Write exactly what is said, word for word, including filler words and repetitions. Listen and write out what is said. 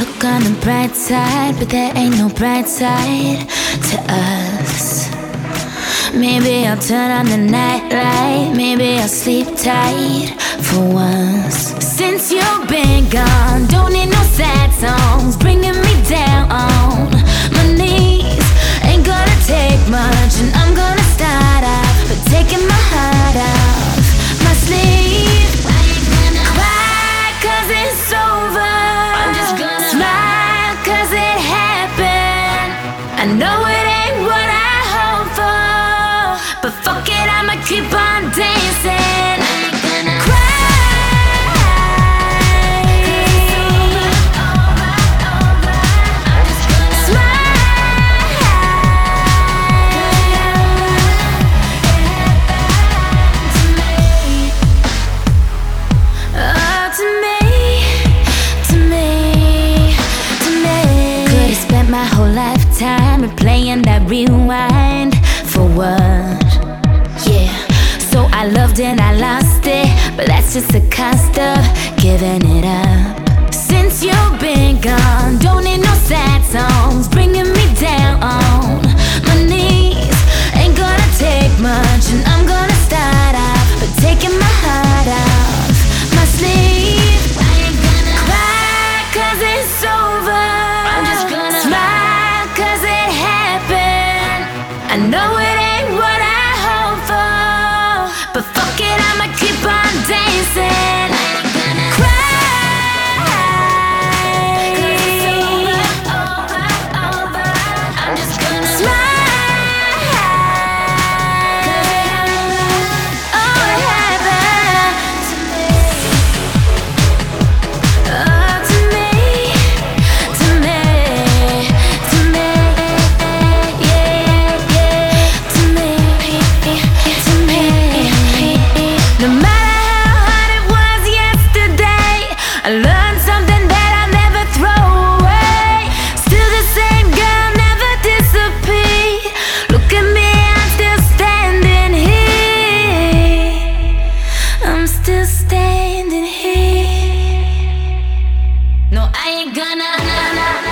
look on the bright side, but there ain't no bright side to us. Maybe I'll turn on the nightlight, maybe I'll sleep tight for once. Since you've been gone, don't need no sad songs bringing me down on my knees. Ain't gonna take much, and I'm gonna start off by taking my heart off my sleeve. I ain't gonna cry cause it's over, I'm just gonna smile cause it happened. I know it ain't what I hoped for, but fuck it, I'ma keep on dancing. I ain't gonna cry. Time replaying that rewind for what? Yeah, so I loved and I lost it, but that's just the cost of giving it up. Since you've been gone, don't need no sad songs bringing me down on my knees. Ain't gonna take much, and I'm gonna start off by taking my heart off my sleeve. I ain't gonna cry cause it's over, I'm just gonna smile. I know it ain't what I hoped for, but fuck it, I'ma keep on dancing. I ain't gonna cry, cause it's over, over, over. I'm just gonna smile, oh, it happened to me, oh, to me, to me, to me. No matter how hard it was yesterday, I learned something that I'll never throw away. Still the same girl, never disappear. Look at me, I'm still standing here. I'm still standing here. No, I ain't gonna